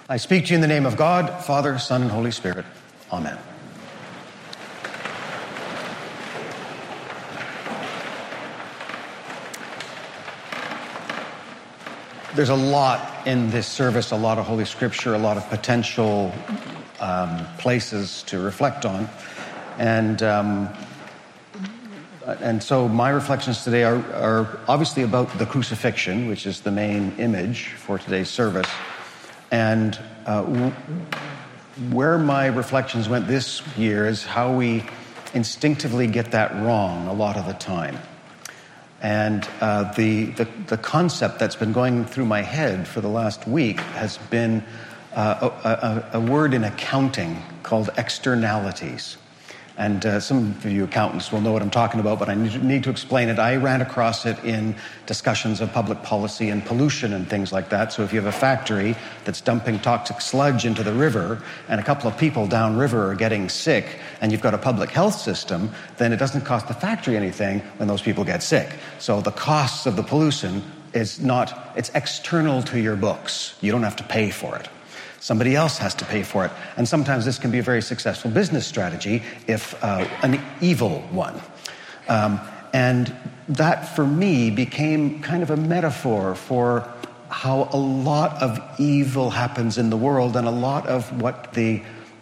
I speak to you in the name of God, Father, Son, and Holy Spirit. Amen. There's a lot in this service, a lot of Holy Scripture, a lot of potential places to reflect on. And so my reflections today are obviously about the crucifixion, which is the main image for today's service. And where my reflections went this year is how we instinctively get that wrong a lot of the time. And the concept that's been going through my head for the last week has been a word in accounting called externalities. And some of you accountants will know what I'm talking about, but I need to explain it. I ran across it in discussions of public policy and pollution and things like that. So if you have a factory that's dumping toxic sludge into the river and a couple of people downriver are getting sick and you've got a public health system, then it doesn't cost the factory anything when those people get sick. So the costs of the pollution it's external to your books. You don't have to pay for it. Somebody else has to pay for it. And sometimes this can be a very successful business strategy if an evil one. And that, for me, became kind of a metaphor for how a lot of evil happens in the world and a lot of what the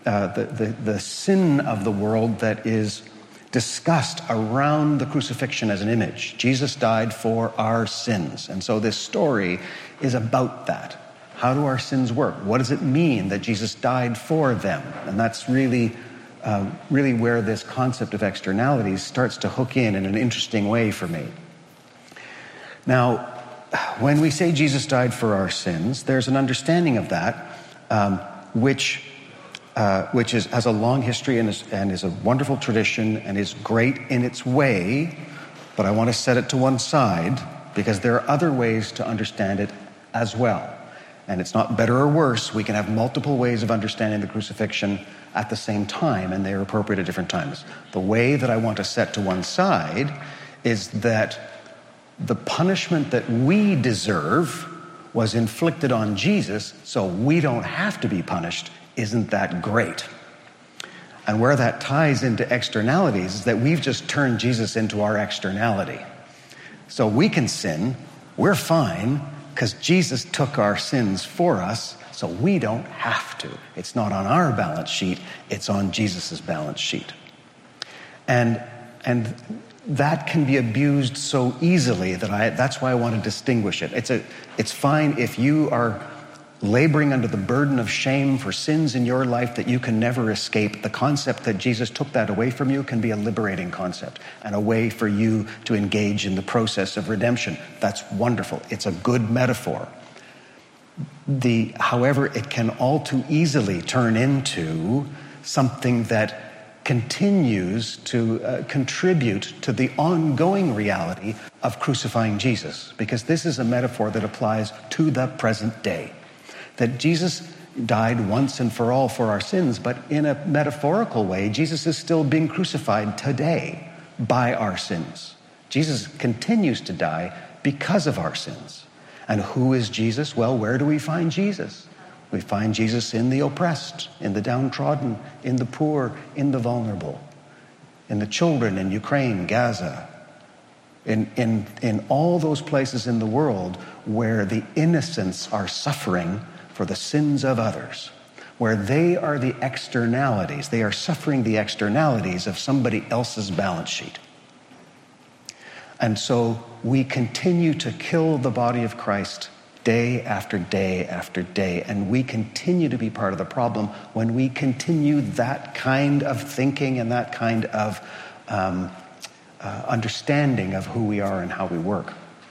sin of the world that is discussed around the crucifixion as an image. Jesus died for our sins. And so this story is about that. How do our sins work? What does it mean that Jesus died for them? And that's really where this concept of externalities starts to hook in an interesting way for me. Now, when we say Jesus died for our sins, there's an understanding of that which has a long history and is a wonderful tradition and is great in its way, but I want to set it to one side because there are other ways to understand it as well. And it's not better or worse. We can have multiple ways of understanding the crucifixion at the same time, and they are appropriate at different times. The way that I want to set to one side is that the punishment that we deserve was inflicted on Jesus, so we don't have to be punished. Isn't that great? And where that ties into externalities is that we've just turned Jesus into our externality. So we can sin, we're fine, because Jesus took our sins for us, so we don't have to. It's not on our balance sheet, it's on Jesus' balance sheet. And that can be abused so easily that's why I want to distinguish it. It's fine if you are laboring under the burden of shame for sins in your life that you can never escape. The concept that Jesus took that away from you can be a liberating concept and a way for you to engage in the process of redemption. That's wonderful. It's a good metaphor. However, it can all too easily turn into something that continues to contribute to the ongoing reality of crucifying Jesus, because this is a metaphor that applies to the present day. That Jesus died once and for all for our sins, but in a metaphorical way, Jesus is still being crucified today by our sins. Jesus continues to die because of our sins. And who is Jesus? Well, where do we find Jesus? We find Jesus in the oppressed, in the downtrodden, in the poor, in the vulnerable, in the children in Ukraine, Gaza, in all those places in the world where the innocents are suffering for the sins of others, where they are the externalities. They are suffering the externalities of somebody else's balance sheet. And so we continue to kill the body of Christ day after day after day, and we continue to be part of the problem when we continue that kind of thinking and that kind of understanding of who we are and how we work.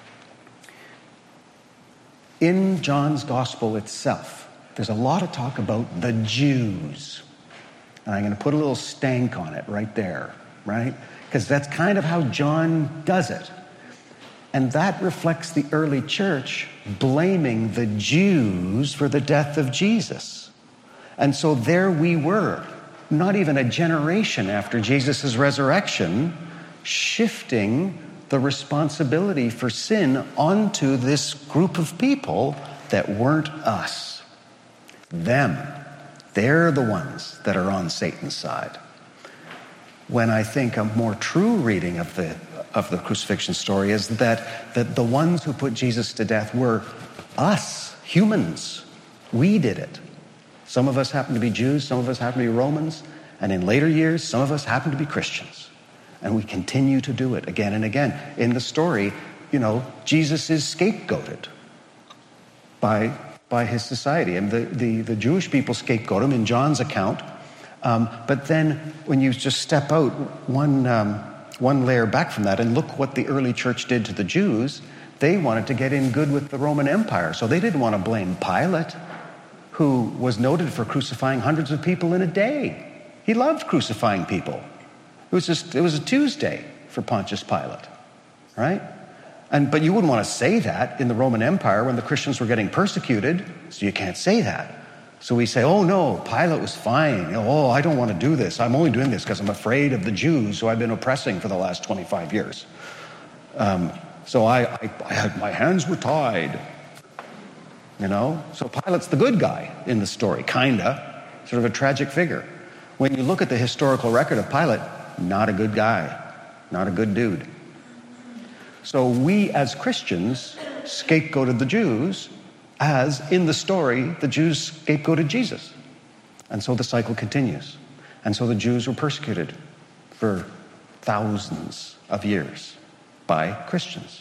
In John's gospel itself, there's a lot of talk about the Jews. And I'm going to put a little stank on it right there, right? Because that's kind of how John does it. And that reflects the early church blaming the Jews for the death of Jesus. And so there we were, not even a generation after Jesus' resurrection, shifting the responsibility for sin onto this group of people that weren't us. Them. They're the ones that are on Satan's side. When I think a more true reading of the crucifixion story is that the ones who put Jesus to death were us, humans. We did it. Some of us happen to be Jews, some of us happen to be Romans, and in later years, some of us happen to be Christians. And we continue to do it again and again. In the story, Jesus is scapegoated by his society. And the Jewish people scapegoat him in John's account. But then when you just step out one layer back from that and look what the early church did to the Jews, they wanted to get in good with the Roman Empire. So they didn't want to blame Pilate, who was noted for crucifying hundreds of people in a day. He loved crucifying people. It was a Tuesday for Pontius Pilate, right? But you wouldn't want to say that in the Roman Empire when the Christians were getting persecuted, so you can't say that. So we say, oh no, Pilate was fine. Oh, I don't want to do this. I'm only doing this because I'm afraid of the Jews who I've been oppressing for the last 25 years. So I had, my hands were tied. So Pilate's the good guy in the story, kinda, sort of a tragic figure. When you look at the historical record of Pilate, not a good guy, not a good dude. So we as Christians scapegoated the Jews as, in the story, the Jews scapegoated Jesus. And so the cycle continues. And so the Jews were persecuted for thousands of years by Christians.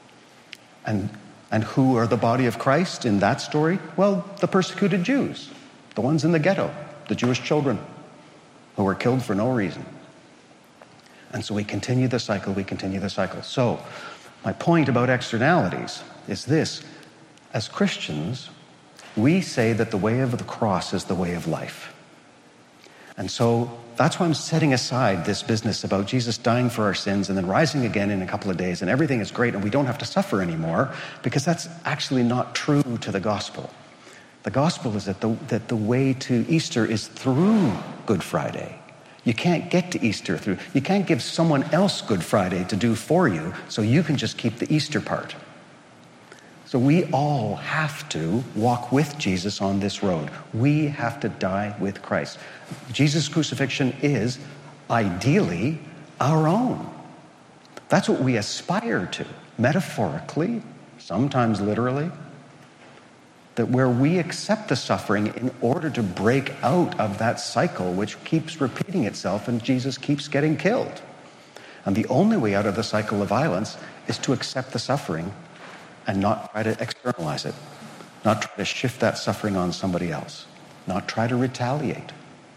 And who are the body of Christ in that story? Well, the persecuted Jews, the ones in the ghetto, the Jewish children who were killed for no reason. And so we continue the cycle, So my point about externalities is this. As Christians, we say that the way of the cross is the way of life. And so that's why I'm setting aside this business about Jesus dying for our sins and then rising again in a couple of days and everything is great and we don't have to suffer anymore, because that's actually not true to the gospel. The gospel is that the way to Easter is through Good Friday. You can't get to Easter through. You can't give someone else Good Friday to do for you so you can just keep the Easter part. So we all have to walk with Jesus on this road. We have to die with Christ. Jesus' crucifixion is ideally our own. That's what we aspire to, metaphorically, sometimes literally. That where we accept the suffering in order to break out of that cycle which keeps repeating itself and Jesus keeps getting killed. And the only way out of the cycle of violence is to accept the suffering and not try to externalize it, not try to shift that suffering on somebody else, not try to retaliate.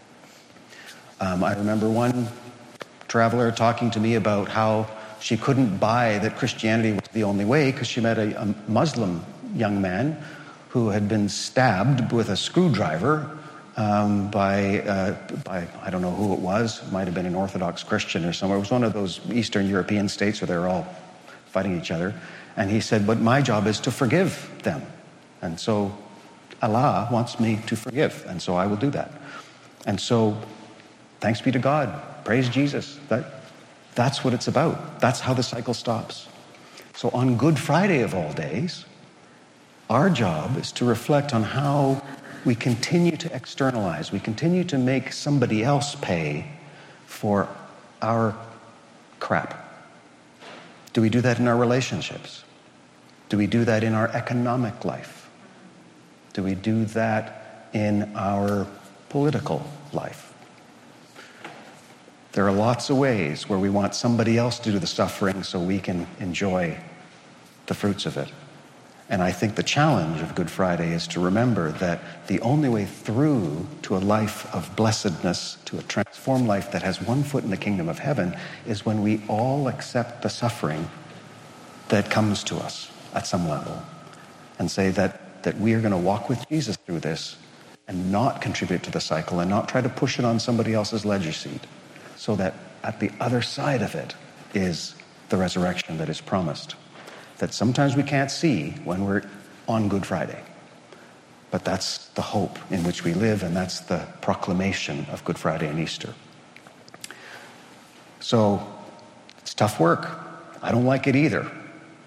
I remember one traveler talking to me about how she couldn't buy that Christianity was the only way because she met a Muslim young man who had been stabbed with a screwdriver by I don't know who it was. It might have been an Orthodox Christian or somewhere. It was one of those Eastern European states where they're all fighting each other. And he said, but my job is to forgive them. And so Allah wants me to forgive. And so I will do that. And so thanks be to God. Praise Jesus. That's what it's about. That's how the cycle stops. So on Good Friday of all days, our job is to reflect on how we continue to externalize. We continue to make somebody else pay for our crap. Do we do that in our relationships? Do we do that in our economic life? Do we do that in our political life? There are lots of ways where we want somebody else to do the suffering so we can enjoy the fruits of it. And I think the challenge of Good Friday is to remember that the only way through to a life of blessedness, to a transformed life that has one foot in the kingdom of heaven, is when we all accept the suffering that comes to us at some level and say that we are going to walk with Jesus through this and not contribute to the cycle and not try to push it on somebody else's ledger seat, so that at the other side of it is the resurrection that is promised. That sometimes we can't see when we're on Good Friday. But that's the hope in which we live, and that's the proclamation of Good Friday and Easter. So it's tough work. I don't like it either.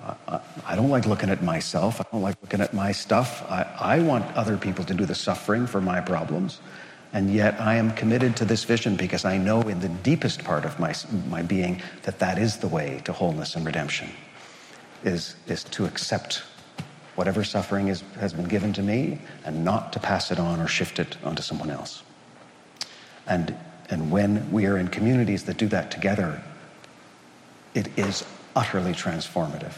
I don't like looking at myself. I don't like looking at my stuff. I want other people to do the suffering for my problems. And yet I am committed to this vision because I know in the deepest part of my being that is the way to wholeness and redemption, is to accept whatever suffering has been given to me and not to pass it on or shift it onto someone else. And when we are in communities that do that together, it is utterly transformative.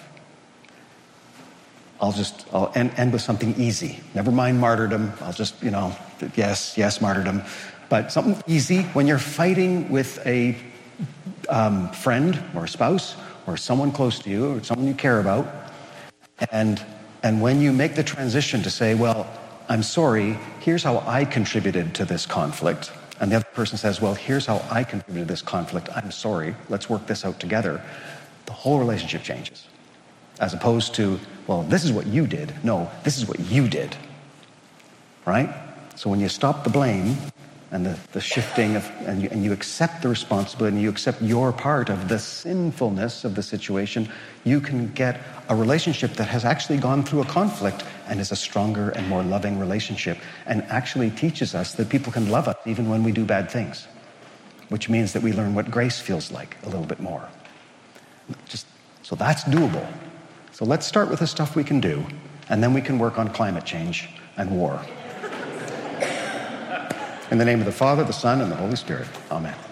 I'll end with something easy. Never mind martyrdom. I'll just, yes, martyrdom. But something easy. When you're fighting with a friend or a spouse or someone close to you or someone you care about, and when you make the transition to say, well, I'm sorry, here's how I contributed to this conflict, and the other person says, well, here's how I contributed to this conflict, I'm sorry, let's work this out together, the whole relationship changes. As opposed to, well, this is what you did. No, this is what you did. Right? So when you stop the blame and the shifting and you accept the responsibility and you accept your part of the sinfulness of the situation, you can get a relationship that has actually gone through a conflict and is a stronger and more loving relationship, and actually teaches us that people can love us even when we do bad things, which means that we learn what grace feels like a little bit more. So that's doable. So let's start with the stuff we can do, and then we can work on climate change and war. In the name of the Father, the Son, and the Holy Spirit. Amen.